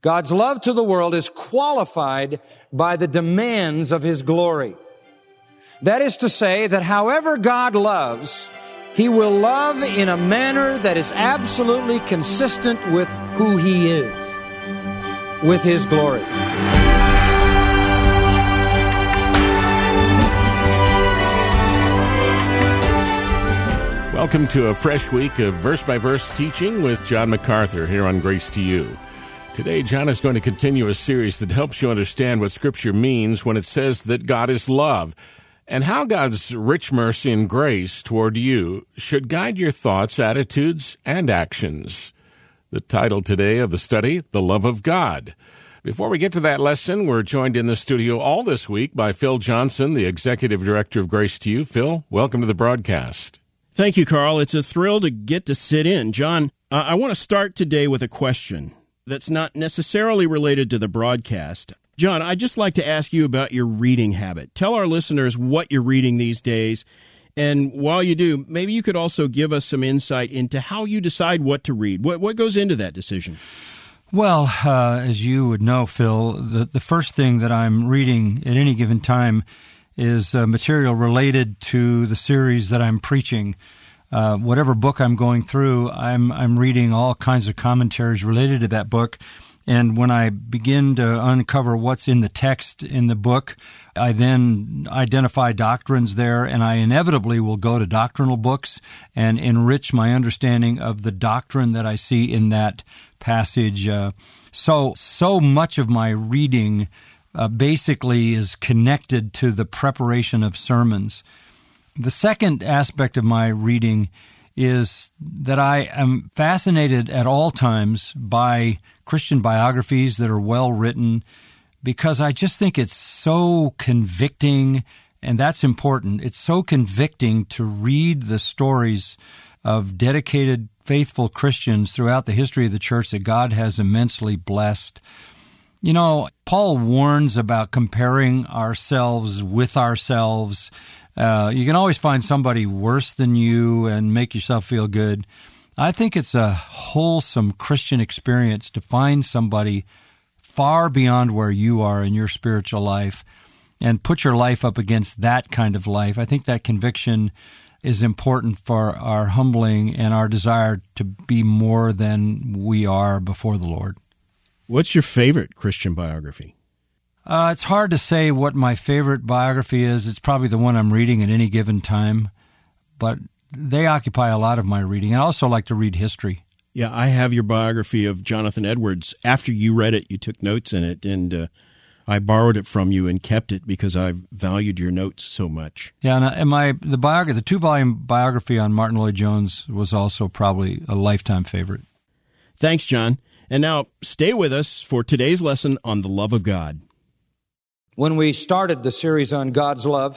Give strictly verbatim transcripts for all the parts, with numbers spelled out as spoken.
God's love to the world is qualified by the demands of His glory. That is to say that however God loves, He will love in a manner that is absolutely consistent with who He is, with His glory. Welcome to a fresh week of verse-by-verse teaching with John MacArthur here on Grace to You. Today, John is going to continue a series that helps you understand what Scripture means when it says that God is love, and how God's rich mercy and grace toward you should guide your thoughts, attitudes, and actions. The title today of the study, The Love of God. Before we get to that lesson, we're joined in the studio all this week by Phil Johnson, the Executive Director of Grace to You. Phil, welcome to the broadcast. Thank you, Carl. It's a thrill to get to sit in. John, uh, I want to start today with a question that's not necessarily related to the broadcast. John, I'd just like to ask you about your reading habit. Tell our listeners what you're reading these days. And while you do, maybe you could also give us some insight into how you decide what to read. What, what goes into that decision? Well, uh, as you would know, Phil, the, the first thing that I'm reading at any given time is uh, material related to the series that I'm preaching. Uh, whatever book I'm going through, I'm I'm reading all kinds of commentaries related to that book. And when I begin to uncover what's in the text in the book, I then identify doctrines there, and I inevitably will go to doctrinal books and enrich my understanding of the doctrine that I see in that passage. Uh, so, so much of my reading Uh, basically is connected to the preparation of sermons. The second aspect of my reading is that I am fascinated at all times by Christian biographies that are well written, because I just think it's so convicting, and that's important. It's so convicting to read the stories of dedicated, faithful Christians throughout the history of the church that God has immensely blessed. You know, Paul warns about comparing ourselves with ourselves. Uh, you can always find somebody worse than you and make yourself feel good. I think it's a wholesome Christian experience to find somebody far beyond where you are in your spiritual life and put your life up against that kind of life. I think that conviction is important for our humbling and our desire to be more than we are before the Lord. What's your favorite Christian biography? Uh, it's hard to say what my favorite biography is. It's probably the one I'm reading at any given time, but they occupy a lot of my reading. I also like to read history. Yeah, I have your biography of Jonathan Edwards. After you read it, you took notes in it, and uh, I borrowed it from you and kept it because I valued your notes so much. Yeah, and, and my the biography, the two-volume biography on Martin Lloyd-Jones was also probably a lifetime favorite. Thanks, John. And now, stay with us for today's lesson on the love of God. When we started the series on God's love,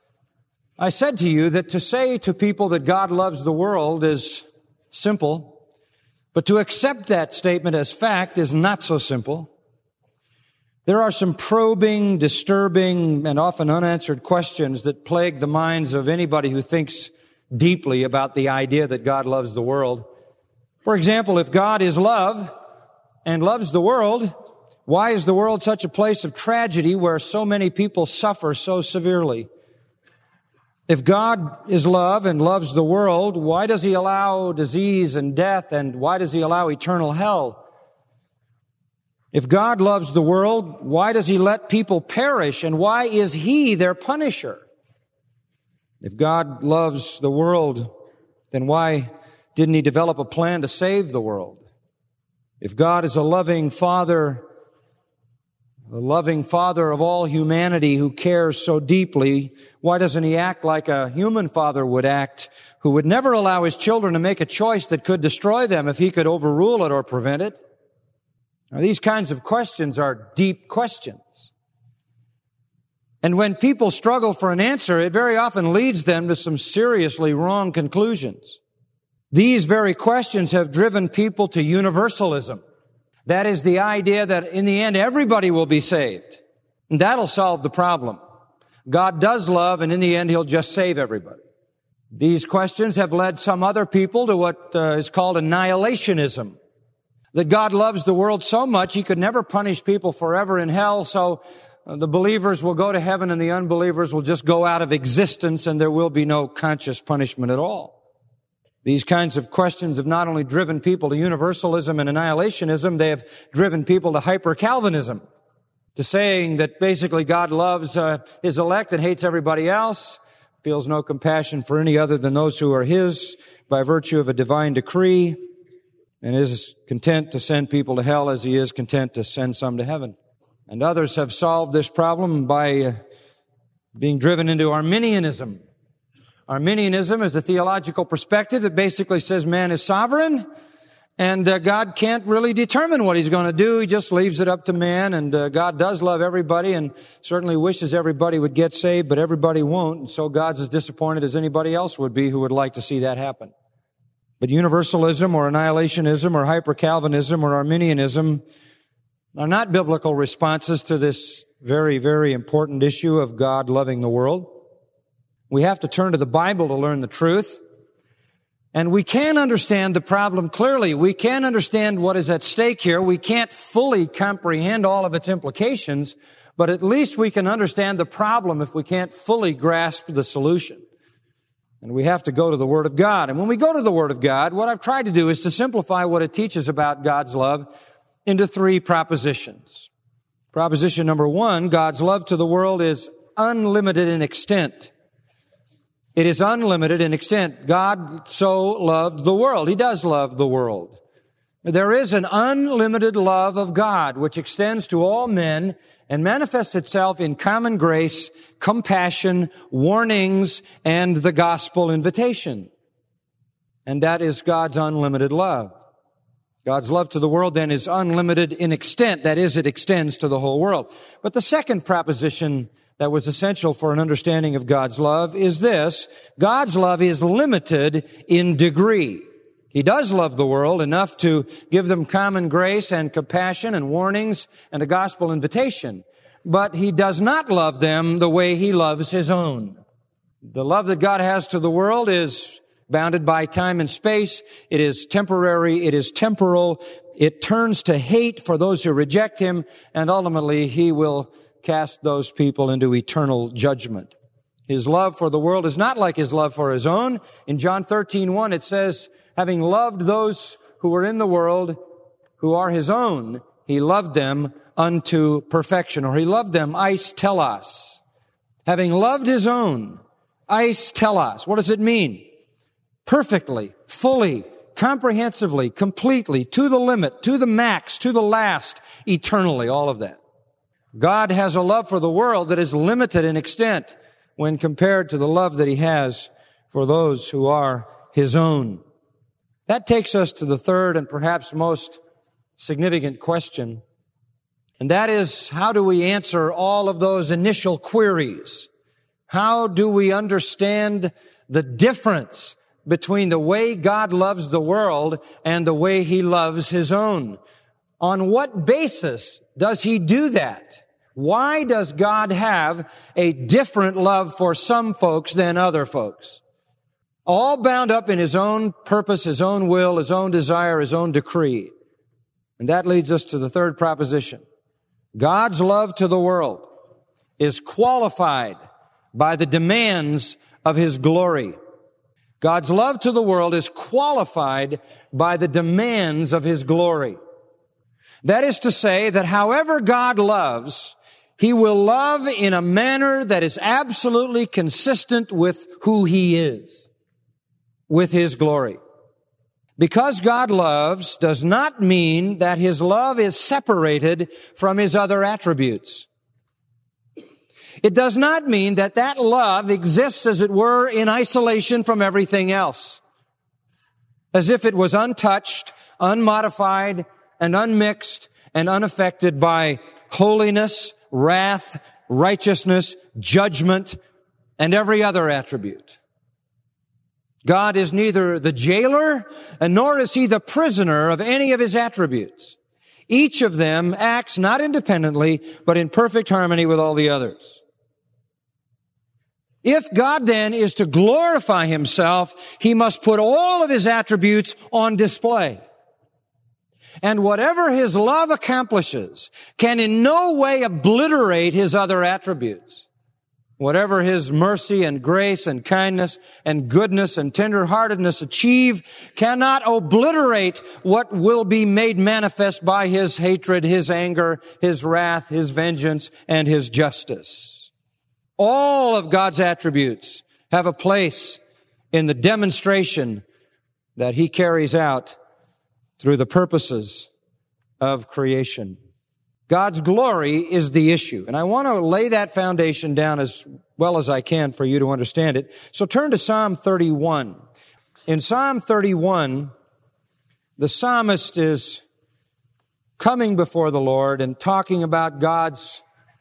I said to you that to say to people that God loves the world is simple, but to accept that statement as fact is not so simple. There are some probing, disturbing, and often unanswered questions that plague the minds of anybody who thinks deeply about the idea that God loves the world. For example, if God is love and loves the world, why is the world such a place of tragedy where so many people suffer so severely? If God is love and loves the world, why does He allow disease and death, and why does He allow eternal hell? If God loves the world, why does He let people perish, and why is He their punisher? If God loves the world, then why didn't He develop a plan to save the world? If God is a loving Father, a loving Father of all humanity who cares so deeply, why doesn't He act like a human father would act, who would never allow His children to make a choice that could destroy them if He could overrule it or prevent it? Now, these kinds of questions are deep questions. And when people struggle for an answer, it very often leads them to some seriously wrong conclusions. These very questions have driven people to universalism. That is the idea that in the end everybody will be saved. And that'll solve the problem. God does love, and in the end He'll just save everybody. These questions have led some other people to what uh, is called annihilationism. That God loves the world so much He could never punish people forever in hell, so the believers will go to heaven and the unbelievers will just go out of existence and there will be no conscious punishment at all. These kinds of questions have not only driven people to universalism and annihilationism, they have driven people to hyper-Calvinism, to saying that basically God loves uh, His elect and hates everybody else, feels no compassion for any other than those who are His by virtue of a divine decree, and is content to send people to hell as He is content to send some to heaven. And others have solved this problem by uh, being driven into Arminianism. Arminianism is a theological perspective that basically says man is sovereign and uh, God can't really determine what He's going to do. He just leaves it up to man, and uh, God does love everybody and certainly wishes everybody would get saved, but everybody won't, and so God's as disappointed as anybody else would be who would like to see that happen. But universalism or annihilationism or hyper-Calvinism or Arminianism are not biblical responses to this very, very important issue of God loving the world. We have to turn to the Bible to learn the truth. And we can understand the problem clearly. We can understand what is at stake here. We can't fully comprehend all of its implications, but at least we can understand the problem if we can't fully grasp the solution. And we have to go to the Word of God. And when we go to the Word of God, what I've tried to do is to simplify what it teaches about God's love into three propositions. Proposition number one, God's love to the world is unlimited in extent. It is unlimited in extent. God so loved the world. He does love the world. There is an unlimited love of God which extends to all men and manifests itself in common grace, compassion, warnings, and the gospel invitation. And that is God's unlimited love. God's love to the world then is unlimited in extent. That is, it extends to the whole world. But the second proposition that was essential for an understanding of God's love is this: God's love is limited in degree. He does love the world enough to give them common grace and compassion and warnings and a gospel invitation, but He does not love them the way He loves His own. The love that God has to the world is bounded by time and space. It is temporary. It is temporal. It turns to hate for those who reject Him, and ultimately He will cast those people into eternal judgment. His love for the world is not like His love for His own. In John thirteen one, it says, having loved those who were in the world, who are His own, He loved them unto perfection, or He loved them eis telos. Having loved His own, eis telos. What does it mean? Perfectly, fully, comprehensively, completely, to the limit, to the max, to the last, eternally, all of that. God has a love for the world that is limited in extent when compared to the love that He has for those who are His own. That takes us to the third and perhaps most significant question, and that is, how do we answer all of those initial queries? How do we understand the difference between the way God loves the world and the way He loves His own? On what basis does He do that? Why does God have a different love for some folks than other folks? All bound up in His own purpose, His own will, His own desire, His own decree. And that leads us to the third proposition. God's love to the world is qualified by the demands of His glory. God's love to the world is qualified by the demands of His glory. That is to say that however God loves, He will love in a manner that is absolutely consistent with who He is, with His glory. Because God loves does not mean that His love is separated from His other attributes. It does not mean that that love exists, as it were, in isolation from everything else, as if it was untouched, unmodified, and unmixed, and unaffected by holiness, wrath, righteousness, judgment, and every other attribute. God is neither the jailer, and nor is He the prisoner of any of His attributes. Each of them acts not independently, but in perfect harmony with all the others. If God then is to glorify Himself, He must put all of His attributes on display. And whatever his love accomplishes can in no way obliterate his other attributes. Whatever his mercy and grace and kindness and goodness and tenderheartedness achieve cannot obliterate what will be made manifest by his hatred, his anger, his wrath, his vengeance, and his justice. All of God's attributes have a place in the demonstration that he carries out through the purposes of creation. God's glory is the issue. And I want to lay that foundation down as well as I can for you to understand it. So turn to Psalm thirty-one. In Psalm thirty-one, the psalmist is coming before the Lord and talking about God's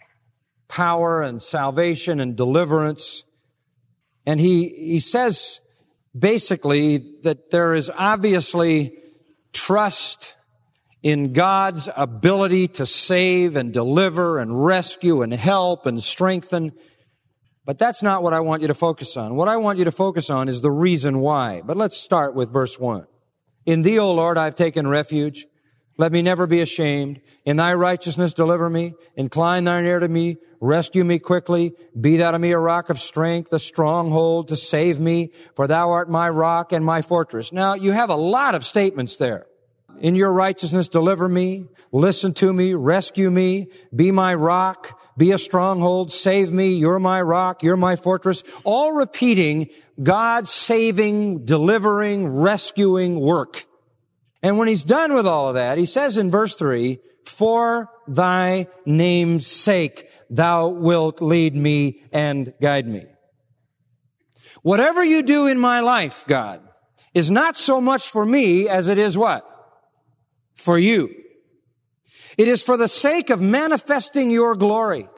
power and salvation and deliverance. And he, he says basically that there is obviously trust in God's ability to save and deliver and rescue and help and strengthen. But that's not what I want you to focus on. What I want you to focus on is the reason why. But let's start with verse one. In thee, O Lord, I have taken refuge. Let me never be ashamed. In thy righteousness deliver me. Incline thine ear to me. Rescue me quickly. Be thou to me a rock of strength, a stronghold to save me. For thou art my rock and my fortress. Now, you have a lot of statements there. In your righteousness, deliver me, listen to me, rescue me, be my rock, be a stronghold, save me, you're my rock, you're my fortress. All repeating God's saving, delivering, rescuing work. And when he's done with all of that, he says in verse three, for thy name's sake, thou wilt lead me and guide me. Whatever you do in my life, God, is not so much for me as it is what? For you. It is for the sake of manifesting your glory.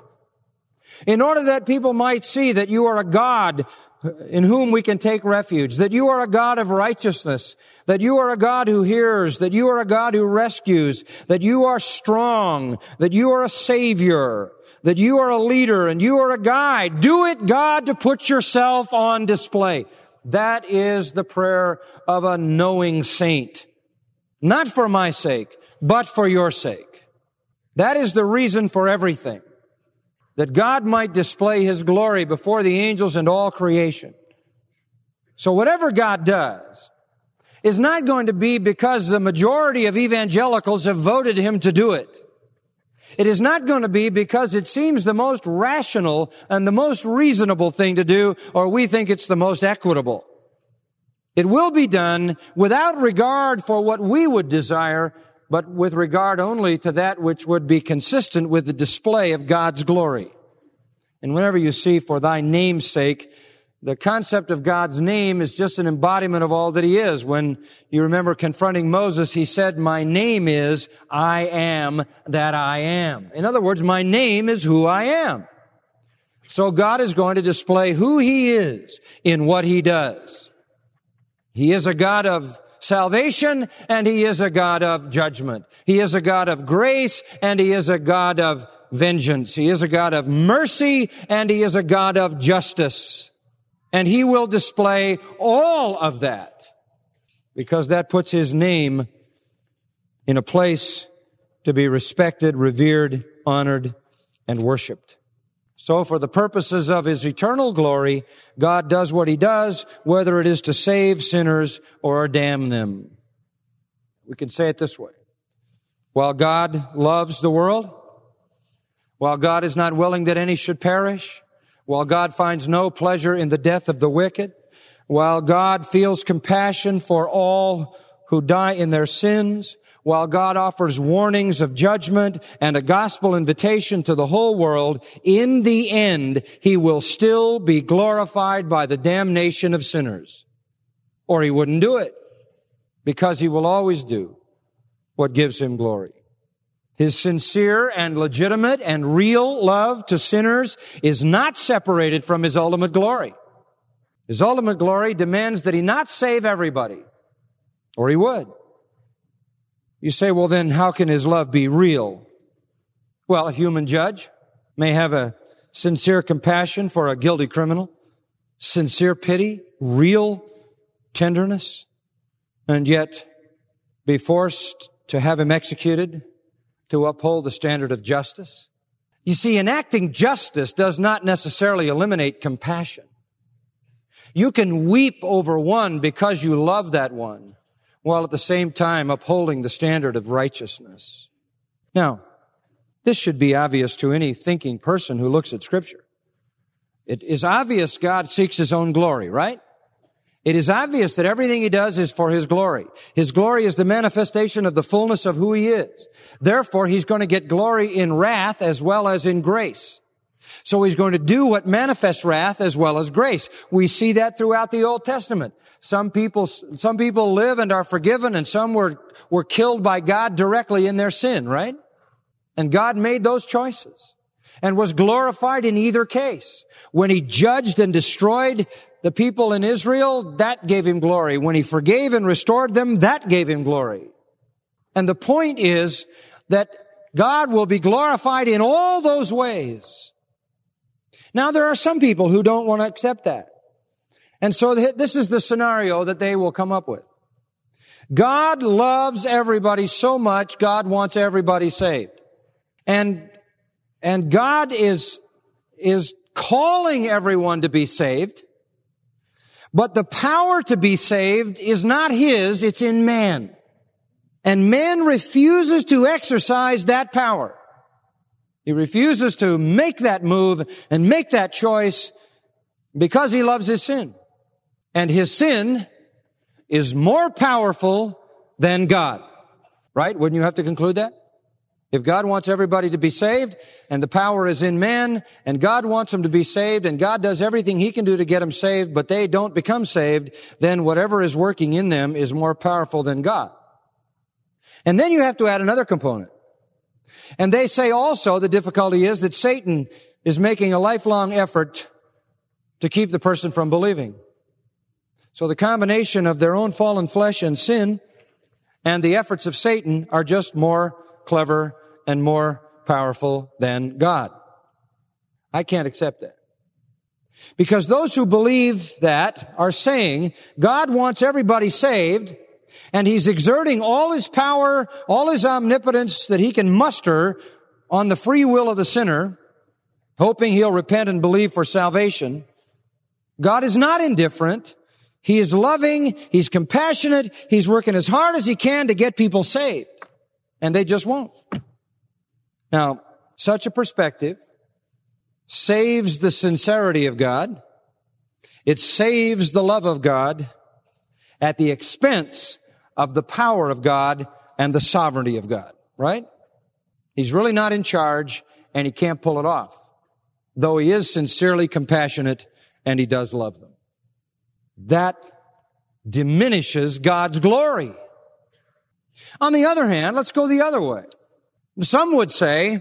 In order that people might see that you are a God in whom we can take refuge, that you are a God of righteousness, that you are a God who hears, that you are a God who rescues, that you are strong, that you are a Savior, that you are a leader and you are a guide. Do it, God, to put yourself on display. That is the prayer of a knowing saint. Not for my sake, but for your sake. That is the reason for everything. That God might display his glory before the angels and all creation. So whatever God does is not going to be because the majority of evangelicals have voted him to do it. It is not going to be because it seems the most rational and the most reasonable thing to do, or we think it's the most equitable. It will be done without regard for what we would desire, but with regard only to that which would be consistent with the display of God's glory. And whenever you see for thy name's sake, the concept of God's name is just an embodiment of all that he is. When you remember confronting Moses, he said, my name is I am that I am. In other words, my name is who I am. So God is going to display who he is in what he does. He is a God of salvation, and he is a God of judgment. He is a God of grace, and he is a God of vengeance. He is a God of mercy, and he is a God of justice. And he will display all of that, because that puts his name in a place to be respected, revered, honored, and worshiped. So for the purposes of his eternal glory, God does what he does, whether it is to save sinners or damn them. We can say it this way. While God loves the world, while God is not willing that any should perish, while God finds no pleasure in the death of the wicked, while God feels compassion for all who die in their sins, while God offers warnings of judgment and a gospel invitation to the whole world, in the end, he will still be glorified by the damnation of sinners. Or he wouldn't do it, because he will always do what gives him glory. His sincere and legitimate and real love to sinners is not separated from his ultimate glory. His ultimate glory demands that he not save everybody, or he would. You say, well, then how can his love be real? Well, a human judge may have a sincere compassion for a guilty criminal, sincere pity, real tenderness, and yet be forced to have him executed, to uphold the standard of justice. You see, enacting justice does not necessarily eliminate compassion. You can weep over one because you love that one, while at the same time upholding the standard of righteousness. Now, this should be obvious to any thinking person who looks at Scripture. It is obvious God seeks His own glory, right? It is obvious that everything He does is for His glory. His glory is the manifestation of the fullness of who He is. Therefore, He's going to get glory in wrath as well as in grace. So He's going to do what manifests wrath as well as grace. We see that throughout the Old Testament. Some people, some people live and are forgiven, and some were, were killed by God directly in their sin, right? And God made those choices and was glorified in either case. When He judged and destroyed the people in Israel, that gave Him glory. When He forgave and restored them, that gave Him glory. And the point is that God will be glorified in all those ways. Now, there are some people who don't want to accept that. And so this is the scenario that they will come up with. God loves everybody so much, God wants everybody saved. And, and God is, is calling everyone to be saved. But the power to be saved is not His, it's in man. And man refuses to exercise that power. He refuses to make that move and make that choice because he loves his sin. And his sin is more powerful than God. Right? Wouldn't you have to conclude that? If God wants everybody to be saved, and the power is in man, and God wants them to be saved, and God does everything He can do to get them saved, but they don't become saved, then whatever is working in them is more powerful than God. And then you have to add another component. And they say also the difficulty is that Satan is making a lifelong effort to keep the person from believing. So the combination of their own fallen flesh and sin and the efforts of Satan are just more clever and more powerful than God. I can't accept that. Because those who believe that are saying God wants everybody saved, and He's exerting all His power, all His omnipotence that He can muster on the free will of the sinner, hoping he'll repent and believe for salvation. God is not indifferent. He is loving. He's compassionate. He's working as hard as He can to get people saved. And they just won't. Now, such a perspective saves the sincerity of God. It saves the love of God at the expense of the power of God and the sovereignty of God, right? He's really not in charge, and He can't pull it off, though He is sincerely compassionate and He does love them. That diminishes God's glory. On the other hand, let's go the other way. Some would say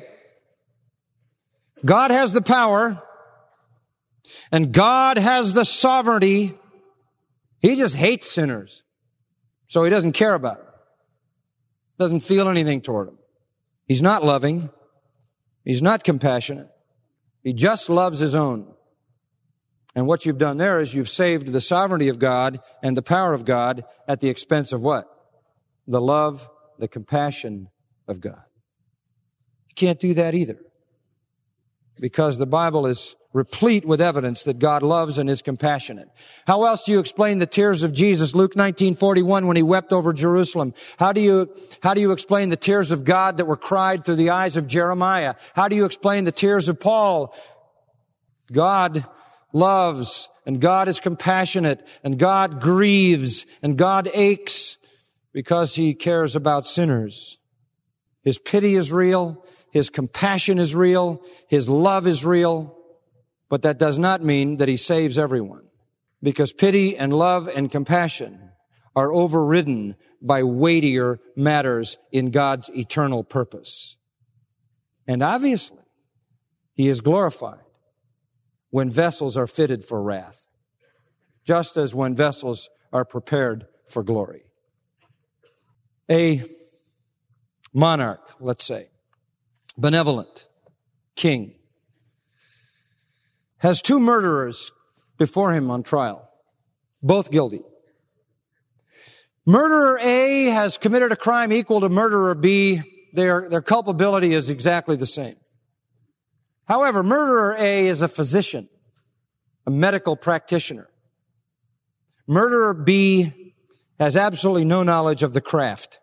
God has the power and God has the sovereignty. He just hates sinners. So He doesn't care about them. Doesn't feel anything toward them. He's not loving. He's not compassionate. He just loves His own. And what you've done there is you've saved the sovereignty of God and the power of God at the expense of what? The love, the compassion of God. You can't do that either. Because the Bible is replete with evidence that God loves and is compassionate. How else do you explain the tears of Jesus, Luke nineteen forty-one, when He wept over Jerusalem? How do you, how do you explain the tears of God that were cried through the eyes of Jeremiah? How do you explain the tears of Paul? God loves, and God is compassionate, and God grieves, and God aches because He cares about sinners. His pity is real. His compassion is real. His love is real. But that does not mean that He saves everyone. Because pity and love and compassion are overridden by weightier matters in God's eternal purpose. And obviously, He is glorified when vessels are fitted for wrath, just as when vessels are prepared for glory. A monarch, let's say, benevolent king, has two murderers before him on trial, both guilty. Murderer A has committed a crime equal to murderer B. Their, their culpability is exactly the same. However, murderer A is a physician, a medical practitioner. Murderer B has absolutely no knowledge of the craft.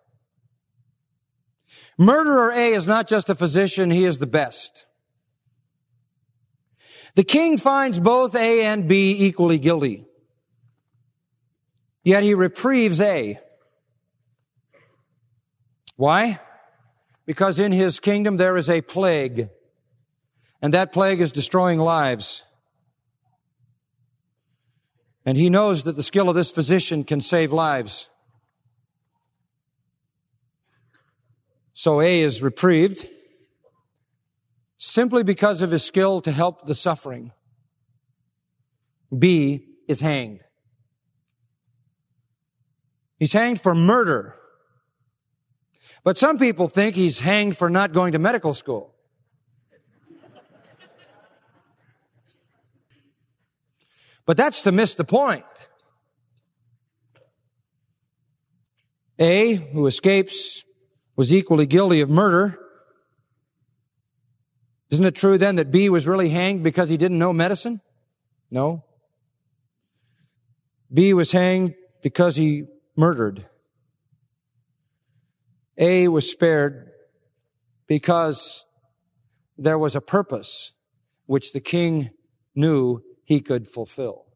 Murderer A is not just a physician, he is the best. The king finds both A and B equally guilty. Yet he reprieves A. Why? Because in his kingdom there is a plague, and that plague is destroying lives. And he knows that the skill of this physician can save lives. So A is reprieved simply because of his skill to help the suffering. B is hanged. He's hanged for murder. But some people think he's hanged for not going to medical school. But that's to miss the point. A, who escapes, was equally guilty of murder. Isn't it true then that B was really hanged because he didn't know medicine? No. B was hanged because he murdered. A was spared because there was a purpose which the king knew he could fulfill.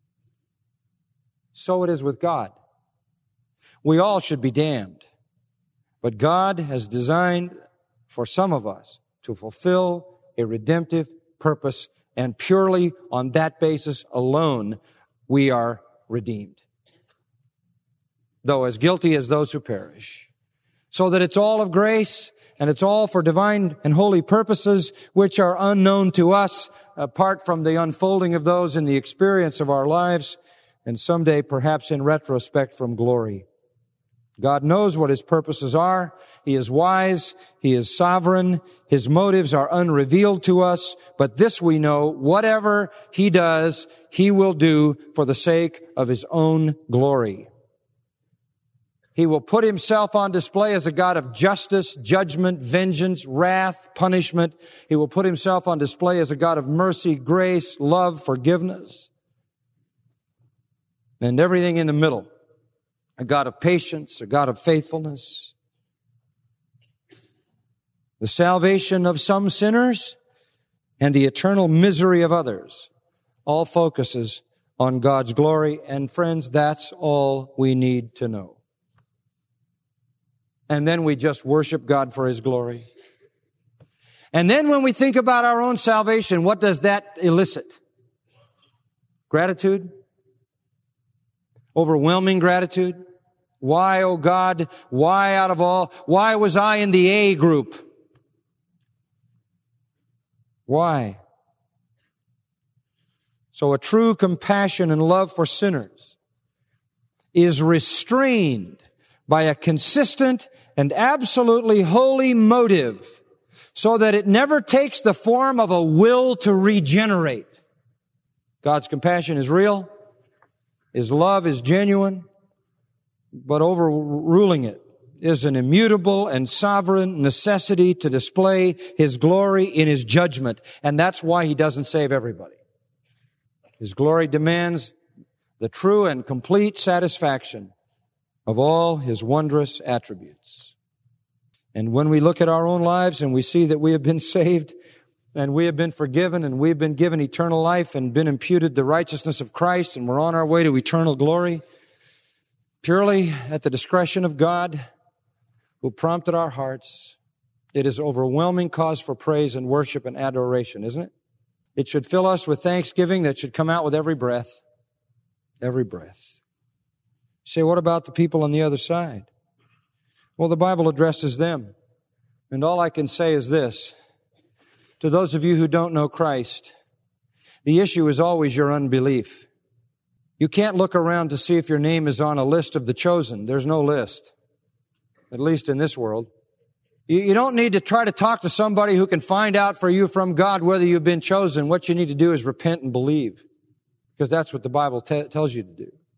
So it is with God. We all should be damned. But God has designed for some of us to fulfill a redemptive purpose, and purely on that basis alone, we are redeemed. Though as guilty as those who perish. So that it's all of grace, and it's all for divine and holy purposes which are unknown to us, apart from the unfolding of those in the experience of our lives, and someday perhaps in retrospect from glory. God knows what His purposes are. He is wise. He is sovereign. His motives are unrevealed to us. But this we know, whatever He does, He will do for the sake of His own glory. He will put Himself on display as a God of justice, judgment, vengeance, wrath, punishment. He will put Himself on display as a God of mercy, grace, love, forgiveness, and everything in the middle. A God of patience, a God of faithfulness. The salvation of some sinners and the eternal misery of others all focuses on God's glory. And friends, that's all we need to know. And then we just worship God for His glory. And then when we think about our own salvation, what does that elicit? Gratitude? Overwhelming gratitude. Why, oh God, why out of all, why was I in the A group? Why? So a true compassion and love for sinners is restrained by a consistent and absolutely holy motive, so that it never takes the form of a will to regenerate. God's compassion is real. His love is genuine, but overruling it is an immutable and sovereign necessity to display His glory in His judgment. And that's why He doesn't save everybody. His glory demands the true and complete satisfaction of all His wondrous attributes. And when we look at our own lives and we see that we have been saved and we have been forgiven and we've been given eternal life and been imputed the righteousness of Christ and we're on our way to eternal glory, purely at the discretion of God who prompted our hearts, it is overwhelming cause for praise and worship and adoration, isn't it? It should fill us with thanksgiving that should come out with every breath. Every breath. You say, what about the people on the other side? Well, the Bible addresses them. And all I can say is this. To those of you who don't know Christ, the issue is always your unbelief. You can't look around to see if your name is on a list of the chosen. There's no list, at least in this world. You don't need to try to talk to somebody who can find out for you from God whether you've been chosen. What you need to do is repent and believe, because that's what the Bible t- tells you to do.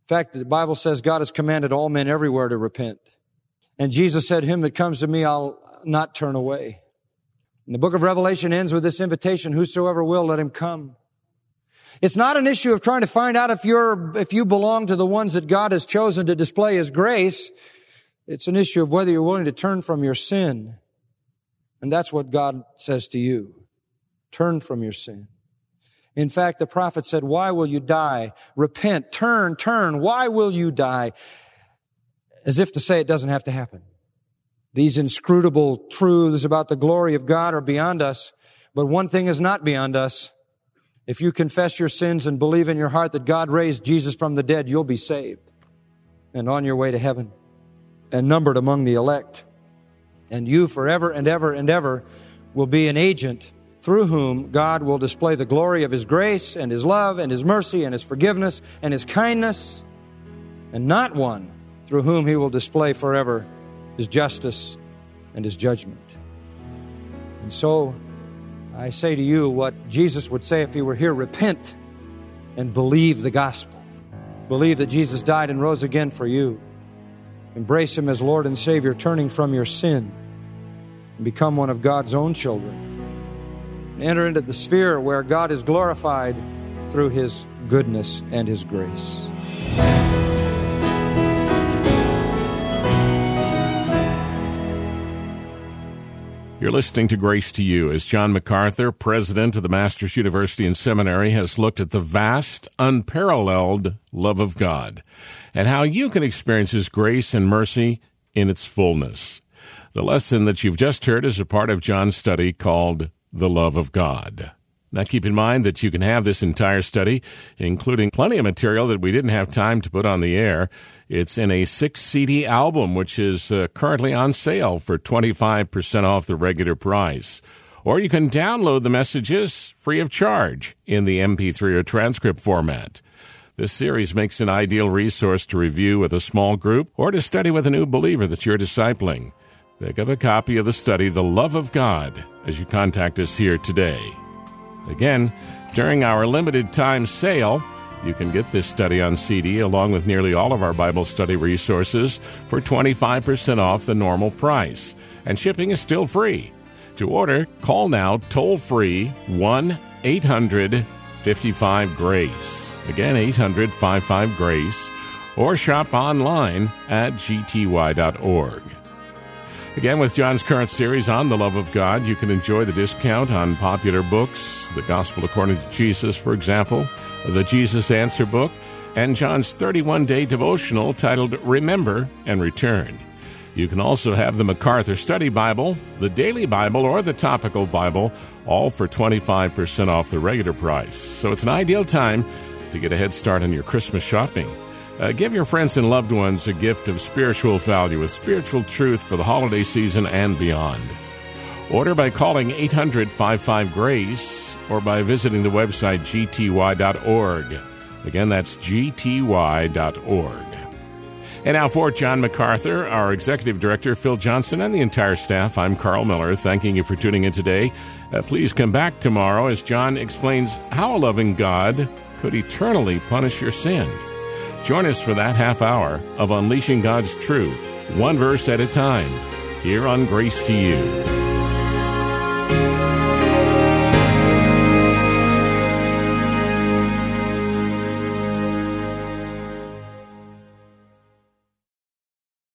In fact, the Bible says God has commanded all men everywhere to repent. And Jesus said, him that comes to me, I'll not turn away. And the book of Revelation ends with this invitation, whosoever will, let him come. It's not an issue of trying to find out if you're, if you belong to the ones that God has chosen to display His grace. It's an issue of whether you're willing to turn from your sin. And that's what God says to you. Turn from your sin. In fact, the prophet said, why will you die? Repent, turn, turn. Why will you die? As if to say it doesn't have to happen. These inscrutable truths about the glory of God are beyond us. But one thing is not beyond us. If you confess your sins and believe in your heart that God raised Jesus from the dead, you'll be saved and on your way to heaven and numbered among the elect. And you forever and ever and ever will be an agent through whom God will display the glory of His grace and His love and His mercy and His forgiveness and His kindness, and not one through whom He will display forever His justice and His judgment. And so I say to you what Jesus would say if He were here: repent and believe the gospel. Believe that Jesus died and rose again for you. Embrace Him as Lord and Savior, turning from your sin, and become one of God's own children. Enter into the sphere where God is glorified through His goodness and His grace. You're listening to Grace to You as John MacArthur, president of the Masters University and Seminary, has looked at the vast, unparalleled love of God and how you can experience His grace and mercy in its fullness. The lesson that you've just heard is a part of John's study called The Love of God. Now, keep in mind that you can have this entire study, including plenty of material that we didn't have time to put on the air. It's in a six C D album, which is uh, currently on sale for twenty-five percent off the regular price. Or you can download the messages free of charge in the M P three or transcript format. This series makes an ideal resource to review with a small group or to study with a new believer that you're discipling. Pick up a copy of the study, The Love of God, as you contact us here today. Again, during our limited time sale, you can get this study on C D along with nearly all of our Bible study resources for twenty-five percent off the normal price. And shipping is still free. To order, call now toll-free one eight hundred fifty-five GRACE. Again, eight hundred fifty-five GRACE. Or shop online at g t y dot org. Again, with John's current series on the love of God, you can enjoy the discount on popular books, The Gospel According to Jesus, for example, the Jesus Answer book, and John's thirty-one day devotional titled Remember and Return. You can also have the MacArthur Study Bible, the Daily Bible, or the Topical Bible, all for twenty-five percent off the regular price. So it's an ideal time to get a head start on your Christmas shopping. Uh, give your friends and loved ones a gift of spiritual value with spiritual truth for the holiday season and beyond. Order by calling eight hundred fifty-five GRACE or by visiting the website g t y dot org. Again, that's g t y dot org. And now for John MacArthur, our Executive Director, Phil Johnson, and the entire staff, I'm Carl Miller, thanking you for tuning in today. Uh, please come back tomorrow as John explains how a loving God could eternally punish your sin. Join us for that half hour of Unleashing God's Truth, one verse at a time, here on Grace to You.